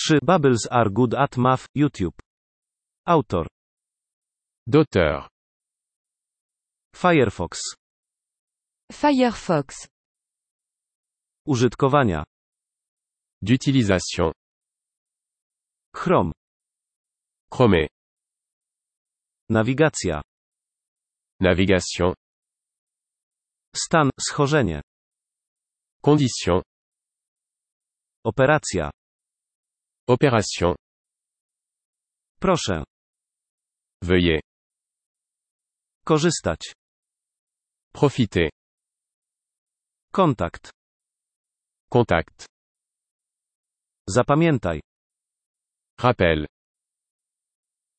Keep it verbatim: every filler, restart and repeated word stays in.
trzy Bubbles are good at math, YouTube. Autor. D'auteur. Firefox. Firefox. Użytkowania. D'utilisation. Chrome. Chrome. Nawigacja. Navigation. Stan, schorzenie. Condition. Operacja. Opération. Proszę. Veuillez. Korzystać. Profiter. Kontakt. Contact. Zapamiętaj. Rappel.